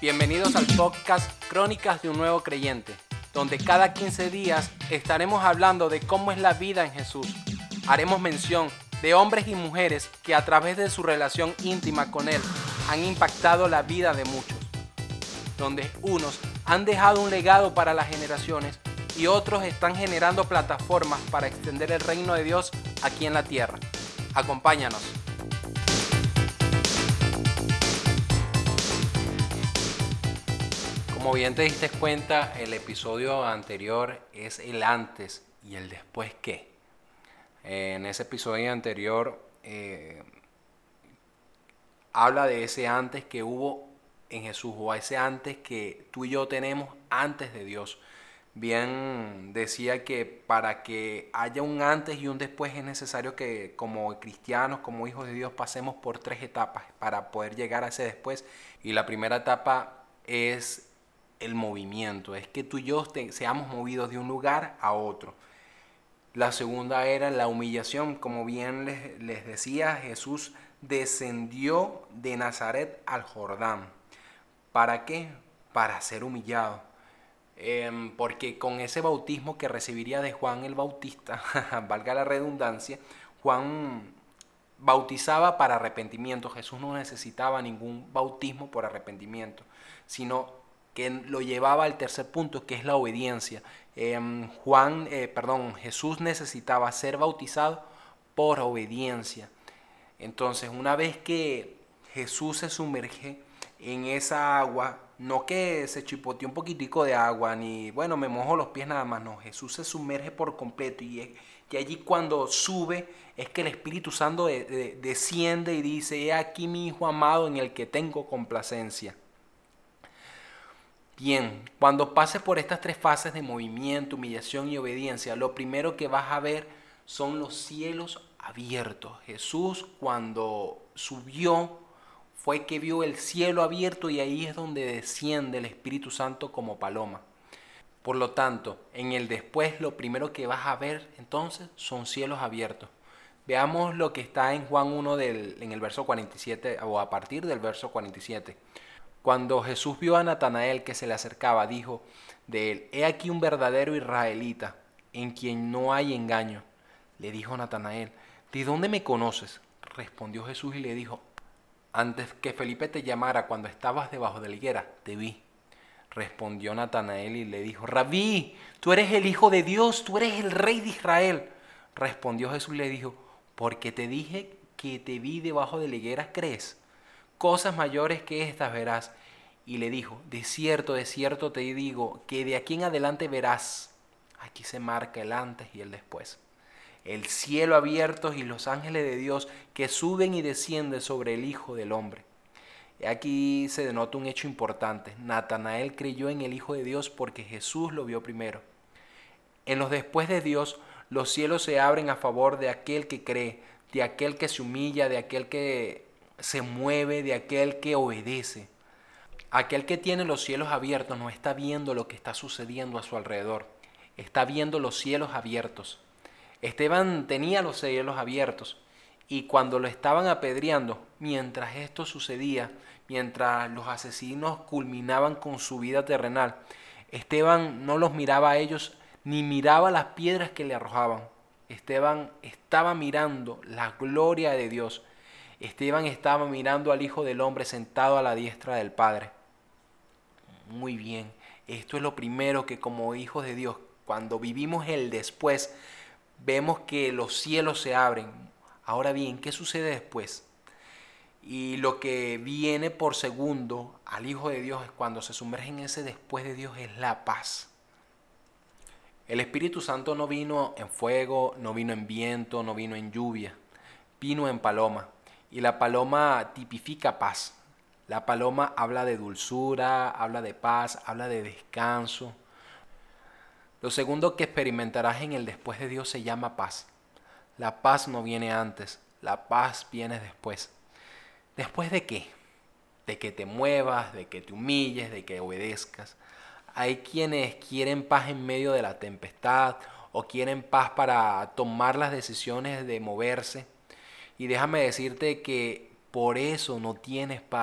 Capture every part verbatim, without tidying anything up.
Bienvenidos al podcast Crónicas de un Nuevo Creyente, donde cada quince días estaremos hablando de cómo es la vida en Jesús. Haremos mención de hombres y mujeres que a través de su relación íntima con Él han impactado la vida de muchos, donde unos han dejado un legado para las generaciones y otros están generando plataformas para extender el reino de Dios aquí en la tierra. Acompáñanos. Como bien te diste cuenta, el episodio anterior es el antes y el después qué. En ese episodio anterior eh, habla de ese antes que hubo en Jesús, o ese antes que tú y yo tenemos antes de Dios. Bien decía que para que haya un antes y un después es necesario que como cristianos, como hijos de Dios, pasemos por tres etapas para poder llegar a ese después. Y la primera etapa es el movimiento, es que tú y yo te, seamos movidos de un lugar a otro. La segunda era la humillación, como bien les, les decía, Jesús descendió de Nazaret al Jordán. ¿Para qué? Para ser humillado. Eh, porque con ese bautismo que recibiría de Juan el Bautista, valga la redundancia, Juan bautizaba para arrepentimiento. Jesús no necesitaba ningún bautismo por arrepentimiento, sino que lo llevaba al tercer punto, que es la obediencia. Eh, Juan, eh, perdón, Jesús necesitaba ser bautizado por obediencia. Entonces, una vez que Jesús se sumerge en esa agua, no que se chipoteó un poquitico de agua, ni bueno, me mojo los pies nada más, no, Jesús se sumerge por completo y, y allí cuando sube es que el Espíritu Santo de, de, desciende y dice: he aquí mi Hijo amado en el que tengo complacencia. Bien, cuando pases por estas tres fases de movimiento, humillación y obediencia, lo primero que vas a ver son los cielos abiertos. Jesús, cuando subió, fue que vio el cielo abierto y ahí es donde desciende el Espíritu Santo como paloma. Por lo tanto, en el después lo primero que vas a ver entonces son cielos abiertos. Veamos lo que está en Juan uno del, en el verso cuarenta y siete, o a partir del verso cuarenta y siete. Cuando Jesús vio a Natanael que se le acercaba, dijo de él: he aquí un verdadero israelita, en quien no hay engaño. Le dijo Natanael: ¿de dónde me conoces? Respondió Jesús y le dijo: antes que Felipe te llamara, cuando estabas debajo de la higuera, te vi. Respondió Natanael y le dijo: Rabí, tú eres el Hijo de Dios, tú eres el Rey de Israel. Respondió Jesús y le dijo: porque te dije que te vi debajo de la higuera, ¿crees? Cosas mayores que estas verás. Y le dijo: de cierto, de cierto te digo, que de aquí en adelante verás. Aquí se marca el antes y el después. El cielo abierto y los ángeles de Dios que suben y descienden sobre el Hijo del Hombre. Aquí se denota un hecho importante. Natanael creyó en el Hijo de Dios porque Jesús lo vio primero. En los después de Dios, los cielos se abren a favor de aquel que cree, de aquel que se humilla, de aquel que se mueve, de aquel que obedece. Aquel que tiene los cielos abiertos no está viendo lo que está sucediendo a su alrededor. Está viendo los cielos abiertos. Esteban tenía los cielos abiertos y cuando lo estaban apedreando, mientras esto sucedía, mientras los asesinos culminaban con su vida terrenal, Esteban no los miraba a ellos ni miraba las piedras que le arrojaban. Esteban estaba mirando la gloria de Dios. Esteban estaba mirando al Hijo del Hombre sentado a la diestra del Padre. Muy bien, esto es lo primero que como hijos de Dios, cuando vivimos el después, vemos que los cielos se abren. Ahora bien, ¿qué sucede después? Y lo que viene por segundo al Hijo de Dios es cuando se sumerge en ese después de Dios, es la paz. El Espíritu Santo no vino en fuego, no vino en viento, no vino en lluvia, vino en paloma. Y la paloma tipifica paz. La paloma habla de dulzura, habla de paz, habla de descanso. Lo segundo que experimentarás en el después de Dios se llama paz. La paz no viene antes, la paz viene después. ¿Después de qué? De que te muevas, de que te humilles, de que obedezcas. Hay quienes quieren paz en medio de la tempestad o quieren paz para tomar las decisiones de moverse. Y déjame decirte que por eso no tienes paz,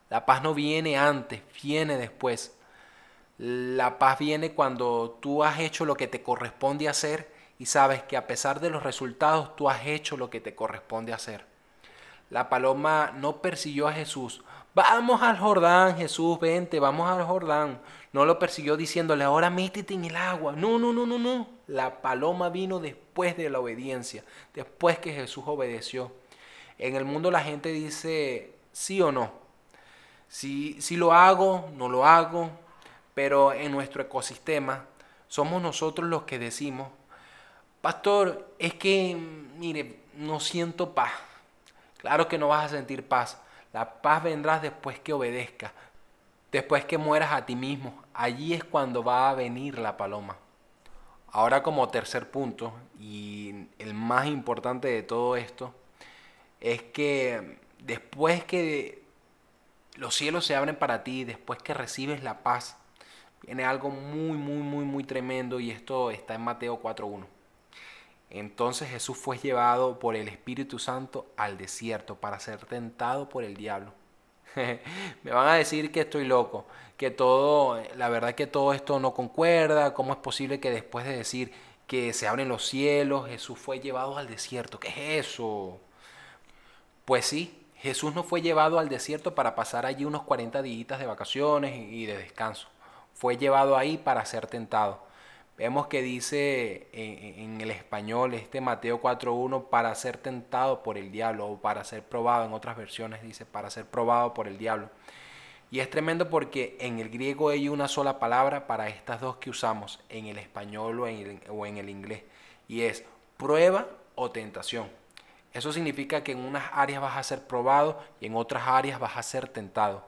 La paz no viene antes, viene después. La paz viene cuando tú has hecho lo que te corresponde hacer y sabes que a pesar de los resultados tú has hecho lo que te corresponde hacer. La paloma no persiguió a Jesús. Vamos al Jordán, Jesús, vente, vamos al Jordán. No lo persiguió diciéndole, ahora métete en el agua. No, no, no, no, no. La paloma vino después de la obediencia, después que Jesús obedeció. En el mundo la gente dice sí o no. Si, si lo hago, no lo hago. Pero en nuestro ecosistema somos nosotros los que decimos, pastor, es que, mire, no siento paz. Claro que no vas a sentir paz. La paz vendrá después que obedezcas, después que mueras a ti mismo. Allí es cuando va a venir la paloma. Ahora como tercer punto, y el más importante de todo esto, es que después que los cielos se abren para ti, después que recibes la paz, viene algo muy, muy, muy, muy tremendo y esto está en Mateo cuatro uno. Entonces Jesús fue llevado por el Espíritu Santo al desierto para ser tentado por el diablo. Me van a decir que estoy loco, que todo, la verdad que todo esto no concuerda. ¿Cómo es posible que después de decir que se abren los cielos, Jesús fue llevado al desierto? ¿Qué es eso? Pues sí, Jesús no fue llevado al desierto para pasar allí unos cuarenta días de vacaciones y de descanso. Fue llevado ahí para ser tentado. Vemos que dice en, en el español este Mateo cuatro uno para ser tentado por el diablo o para ser probado, en otras versiones dice para ser probado por el diablo. Y es tremendo porque en el griego hay una sola palabra para estas dos que usamos, en el español o en el, o en el inglés, y es prueba o tentación. Eso significa que en unas áreas vas a ser probado y en otras áreas vas a ser tentado.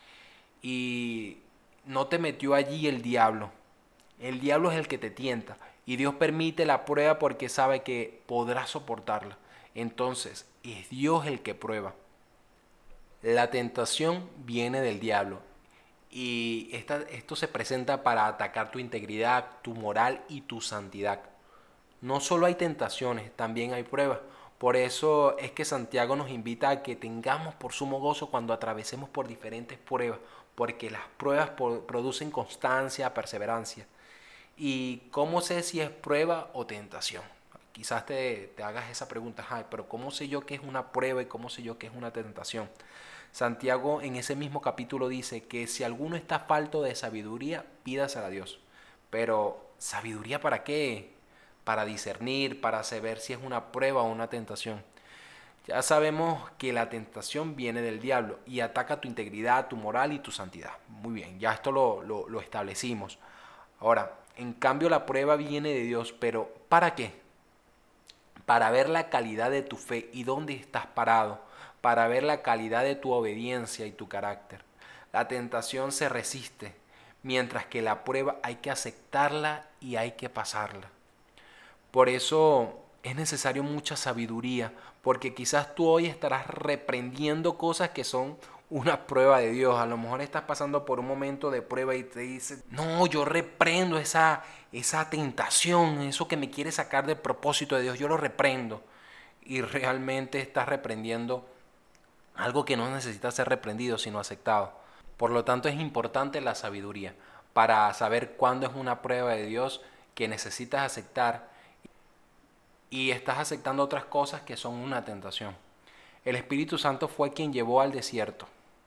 Y no te metió allí el diablo. El diablo es el que te tienta y Dios permite la prueba porque sabe que podrás soportarla. Entonces, es Dios el que prueba. La tentación viene del diablo y esta, esto se presenta para atacar tu integridad, tu moral y tu santidad. No solo hay tentaciones, también hay pruebas. Por eso es que Santiago nos invita a que tengamos por sumo gozo cuando atravesemos por diferentes pruebas, porque las pruebas producen constancia, perseverancia. ¿Y cómo sé si es prueba o tentación? Quizás te, te hagas esa pregunta, ay, pero ¿cómo sé yo que es una prueba y cómo sé yo que es una tentación? Santiago en ese mismo capítulo dice que si alguno está falto de sabiduría, pídasela a Dios. Pero, ¿sabiduría para qué? Para discernir, para saber si es una prueba o una tentación. Ya sabemos que la tentación viene del diablo y ataca tu integridad, tu moral y tu santidad. Muy bien, ya esto lo, lo, lo establecimos. Ahora, en cambio la prueba viene de Dios, pero ¿para qué? Para ver la calidad de tu fe y dónde estás parado, para ver la calidad de tu obediencia y tu carácter. La tentación se resiste, mientras que la prueba hay que aceptarla y hay que pasarla. Por eso es necesario mucha sabiduría, porque quizás tú hoy estarás reprendiendo cosas que son una prueba de Dios. A lo mejor estás pasando por un momento de prueba y te dices, no, yo reprendo esa, esa tentación, eso que me quiere sacar del propósito de Dios, yo lo reprendo. Y realmente estás reprendiendo algo que no necesita ser reprendido, sino aceptado. Por lo tanto, es importante la sabiduría para saber cuándo es una prueba de Dios que necesitas aceptar y estás aceptando otras cosas que son una tentación. El Espíritu Santo fue quien llevó al desierto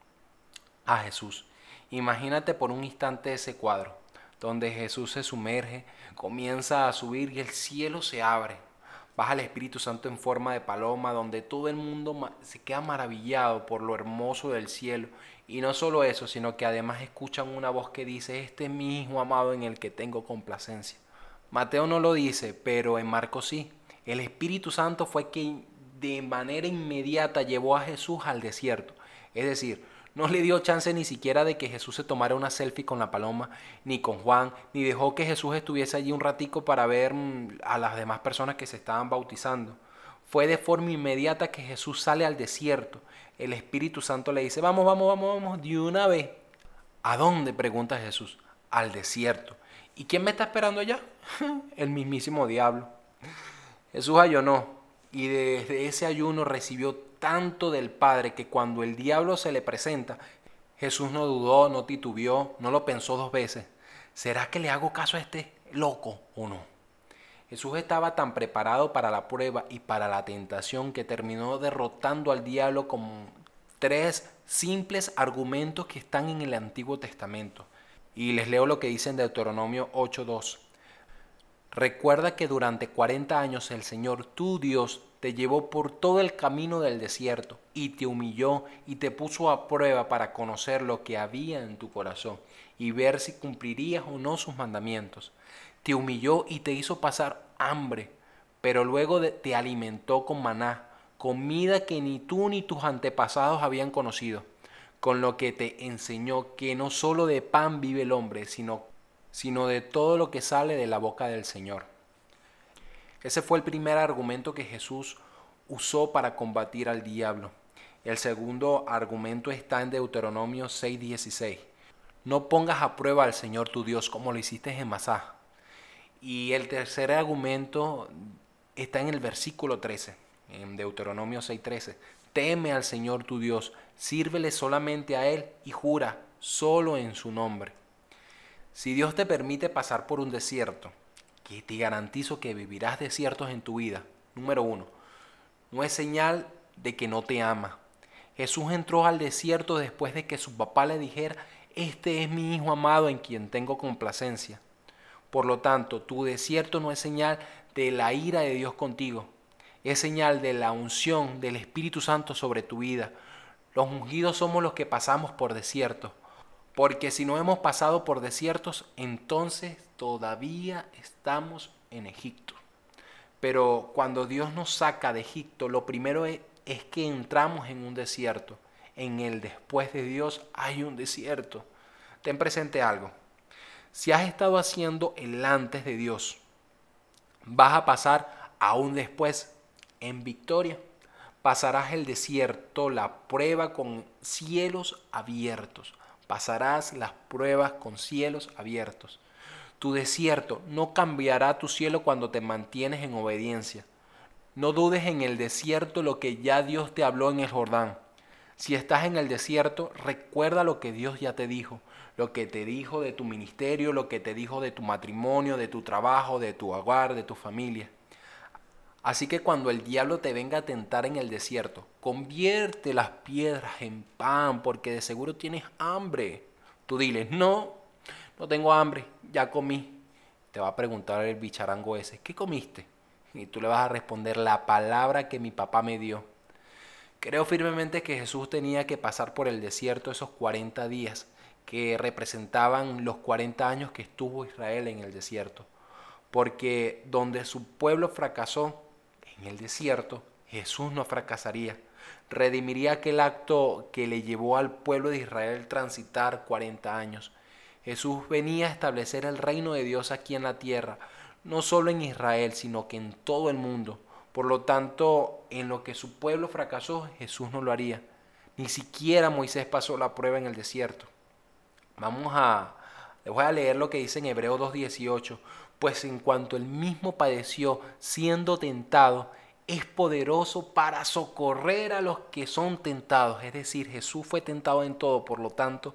a Jesús. Imagínate por un instante ese cuadro, donde Jesús se sumerge, comienza a subir y el cielo se abre. Baja el Espíritu Santo en forma de paloma, donde todo el mundo se queda maravillado por lo hermoso del cielo. Y no solo eso, sino que además escuchan una voz que dice, este es mi Hijo amado en el que tengo complacencia. Mateo no lo dice, pero en Marcos sí. El Espíritu Santo fue quien de manera inmediata llevó a Jesús al desierto. Es decir, no le dio chance ni siquiera de que Jesús se tomara una selfie con la paloma, ni con Juan, ni dejó que Jesús estuviese allí un ratico para ver a las demás personas que se estaban bautizando. Fue de forma inmediata que Jesús sale al desierto. El Espíritu Santo le dice, vamos, vamos, vamos, vamos, de una vez. ¿A dónde? Pregunta Jesús. Al desierto. ¿Y quién me está esperando allá? El mismísimo diablo. Jesús ayunó y desde ese ayuno recibió tanto del Padre que cuando el diablo se le presenta, Jesús no dudó, no titubeó, no lo pensó dos veces. ¿Será que le hago caso a este loco o no? Jesús estaba tan preparado para la prueba y para la tentación que terminó derrotando al diablo con tres simples argumentos que están en el Antiguo Testamento. Y les leo lo que dice en Deuteronomio ocho dos. Recuerda que durante cuarenta años el Señor tu Dios te llevó por todo el camino del desierto y te humilló y te puso a prueba para conocer lo que había en tu corazón y ver si cumplirías o no sus mandamientos. Te humilló y te hizo pasar hambre, pero luego te alimentó con maná, comida que ni tú ni tus antepasados habían conocido, con lo que te enseñó que no solo de pan vive el hombre, sino sino de todo lo que sale de la boca del Señor. Ese fue el primer argumento que Jesús usó para combatir al diablo. El segundo argumento está en Deuteronomio seis dieciséis. No pongas a prueba al Señor tu Dios como lo hiciste en Masá. Y el tercer argumento está en el versículo trece, en Deuteronomio seis trece. Teme al Señor tu Dios, sírvele solamente a Él y jura solo en su nombre. Si Dios te permite pasar por un desierto, que te garantizo que vivirás desiertos en tu vida, número uno, no es señal de que no te ama. Jesús entró al desierto después de que su papá le dijera, este es mi hijo amado en quien tengo complacencia. Por lo tanto, tu desierto no es señal de la ira de Dios contigo, es señal de la unción del Espíritu Santo sobre tu vida. Los ungidos somos los que pasamos por desiertos. Porque si no hemos pasado por desiertos, entonces todavía estamos en Egipto. Pero cuando Dios nos saca de Egipto, lo primero es, es que entramos en un desierto. En el después de Dios hay un desierto. Ten presente algo. Si has estado haciendo el antes de Dios, vas a pasar a un después en victoria. Pasarás el desierto, la prueba con cielos abiertos. Pasarás las pruebas con cielos abiertos. Tu desierto no cambiará tu cielo cuando te mantienes en obediencia. No dudes en el desierto lo que ya Dios te habló en el Jordán. Si estás en el desierto, recuerda lo que Dios ya te dijo, lo que te dijo de tu ministerio, lo que te dijo de tu matrimonio, de tu trabajo, de tu hogar, de tu familia. Así que cuando el diablo te venga a tentar en el desierto, convierte las piedras en pan porque de seguro tienes hambre. Tú diles, no, no tengo hambre, ya comí. Te va a preguntar el bicharango ese, ¿qué comiste? Y tú le vas a responder la palabra que mi papá me dio. Creo firmemente que Jesús tenía que pasar por el desierto esos cuarenta días que representaban los cuarenta años que estuvo Israel en el desierto. Porque donde su pueblo fracasó, en el desierto, Jesús no fracasaría. Redimiría aquel acto que le llevó al pueblo de Israel transitar cuarenta años. Jesús venía a establecer el reino de Dios aquí en la tierra, no solo en Israel, sino que en todo el mundo. Por lo tanto, en lo que su pueblo fracasó, Jesús no lo haría. Ni siquiera Moisés pasó la prueba en el desierto. Vamos a, les voy a leer lo que dice en Hebreos dos dieciocho. Pues en cuanto él mismo padeció siendo tentado, es poderoso para socorrer a los que son tentados. Es decir, Jesús fue tentado en todo, por lo tanto,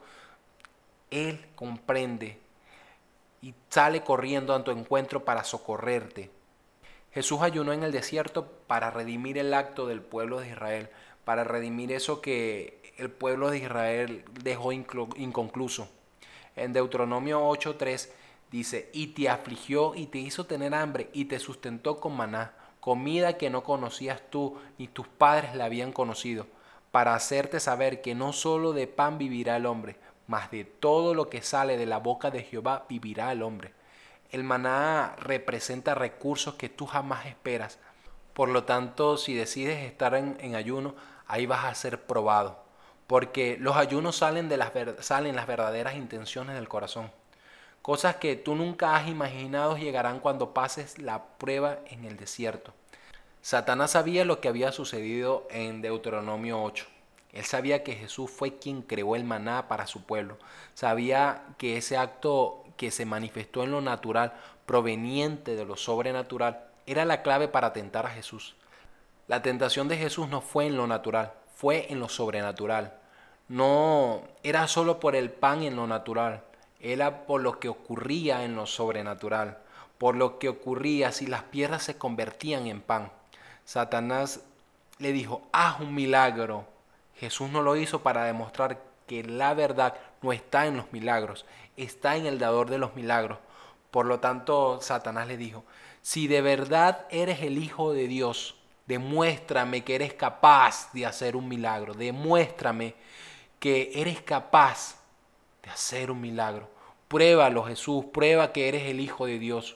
Él comprende y sale corriendo a tu encuentro para socorrerte. Jesús ayunó en el desierto para redimir el acto del pueblo de Israel, para redimir eso que el pueblo de Israel dejó inconcluso. En Deuteronomio ocho tres dice, y te afligió y te hizo tener hambre y te sustentó con maná, comida que no conocías tú ni tus padres la habían conocido, para hacerte saber que no solo de pan vivirá el hombre, mas de todo lo que sale de la boca de Jehová vivirá el hombre. El maná representa recursos que tú jamás esperas. Por lo tanto, si decides estar en, en ayuno, ahí vas a ser probado. Porque los ayunos salen de las, salen las verdaderas intenciones del corazón. Cosas que tú nunca has imaginado llegarán cuando pases la prueba en el desierto. Satanás sabía lo que había sucedido en Deuteronomio ocho. Él sabía que Jesús fue quien creó el maná para su pueblo. Sabía que ese acto que se manifestó en lo natural, proveniente de lo sobrenatural, era la clave para tentar a Jesús. La tentación de Jesús no fue en lo natural, fue en lo sobrenatural. no era solo por el pan en lo natural, era por lo que ocurría en lo sobrenatural, por lo que ocurría si las piedras se convertían en pan. Satanás le dijo, haz un milagro. Jesús no lo hizo para demostrar que la verdad no está en los milagros, está en el dador de los milagros. Por lo tanto, Satanás le dijo, si de verdad eres el Hijo de Dios, demuéstrame que eres capaz de hacer un milagro, demuéstrame que eres capaz de hacer un milagro. Pruébalo, Jesús, prueba que eres el Hijo de Dios.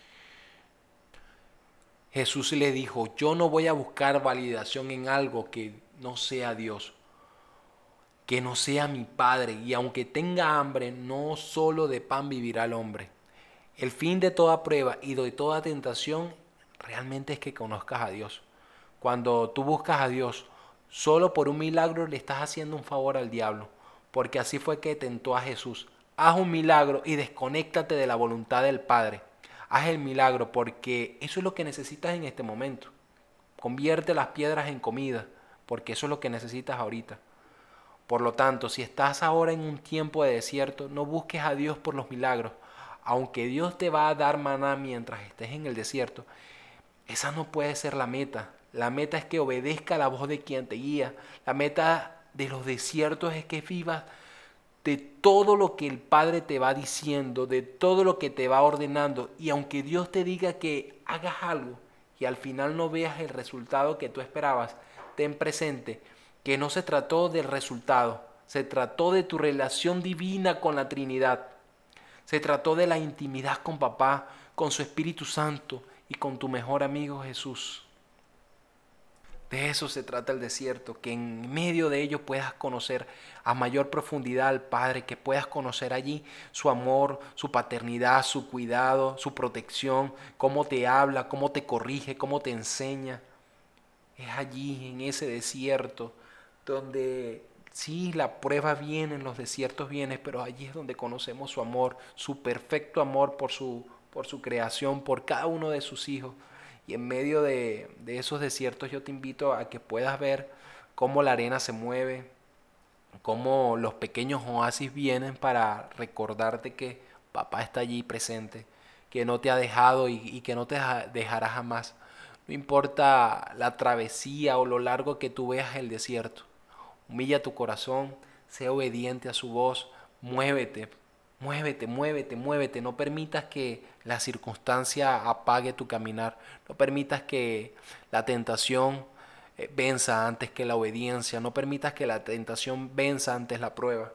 Jesús le dijo, yo no voy a buscar validación en algo que no sea Dios, que no sea mi Padre, y aunque tenga hambre, no solo de pan vivirá el hombre. El fin de toda prueba y de toda tentación realmente es que conozcas a Dios. Cuando tú buscas a Dios, solo por un milagro le estás haciendo un favor al diablo, porque así fue que tentó a Jesús. Haz un milagro y desconéctate de la voluntad del Padre. Haz el milagro porque eso es lo que necesitas en este momento. Convierte las piedras en comida, porque eso es lo que necesitas ahorita. Por lo tanto, si estás ahora en un tiempo de desierto, no busques a Dios por los milagros. Aunque Dios te va a dar maná mientras estés en el desierto, esa no puede ser la meta. La meta es que obedezca la voz de quien te guía. La meta de los desiertos es que vivas de todo lo que el Padre te va diciendo, de todo lo que te va ordenando. Y aunque Dios te diga que hagas algo y al final no veas el resultado que tú esperabas, ten presente que no se trató del resultado, se trató de tu relación divina con la Trinidad. Se trató de la intimidad con papá, con su Espíritu Santo y con tu mejor amigo Jesús. De eso se trata el desierto, que en medio de ello puedas conocer a mayor profundidad al Padre, que puedas conocer allí su amor, su paternidad, su cuidado, su protección, cómo te habla, cómo te corrige, cómo te enseña. Es allí, en ese desierto, donde sí, la prueba viene, en los desiertos viene, pero allí es donde conocemos su amor, su perfecto amor por su, por su creación, por cada uno de sus hijos. Y en medio de, de esos desiertos yo te invito a que puedas ver cómo la arena se mueve, cómo los pequeños oasis vienen para recordarte que papá está allí presente, que no te ha dejado y, y que no te dejará jamás. No importa la travesía o lo largo que tú veas el desierto. Humilla tu corazón, sé obediente a su voz, muévete, muévete, muévete, muévete. No permitas que la circunstancia apague tu caminar. No permitas que la tentación eh, venza antes que la obediencia. No permitas que la tentación venza antes la prueba.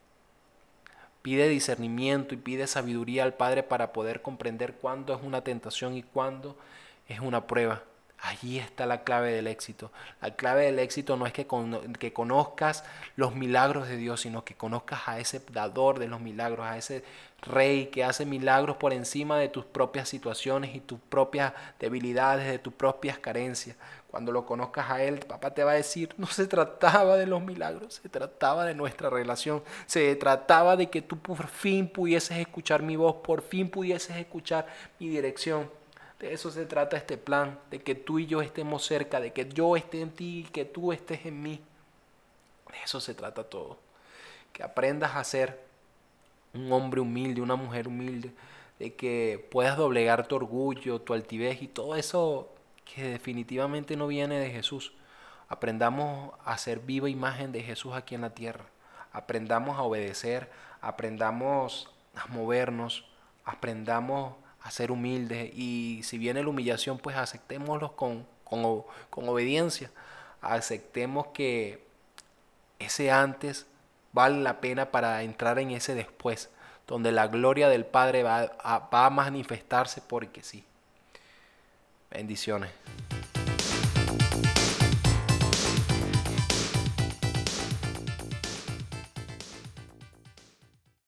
Pide discernimiento y pide sabiduría al Padre para poder comprender cuándo es una tentación y cuándo es una prueba. Allí está la clave del éxito. La clave del éxito no es que, con, que conozcas los milagros de Dios, sino que conozcas a ese dador de los milagros, a ese rey que hace milagros por encima de tus propias situaciones y tus propias debilidades, de tus propias carencias. Cuando lo conozcas a Él, papá te va a decir, no se trataba de los milagros, se trataba de nuestra relación, se trataba de que tú por fin pudieses escuchar mi voz, por fin pudieses escuchar mi dirección. De eso se trata este plan, de que tú y yo estemos cerca, de que yo esté en ti y que tú estés en mí. De eso se trata todo. Que aprendas a ser un hombre humilde, una mujer humilde, de que puedas doblegar tu orgullo, tu altivez y todo eso que definitivamente no viene de Jesús. Aprendamos a ser viva imagen de Jesús aquí en la tierra. Aprendamos a obedecer, aprendamos a movernos, aprendamos a ser humildes y si viene la humillación, pues aceptémoslo con, con, con obediencia. Aceptemos que ese antes vale la pena para entrar en ese después, donde la gloria del Padre va a, va a manifestarse porque sí. Bendiciones.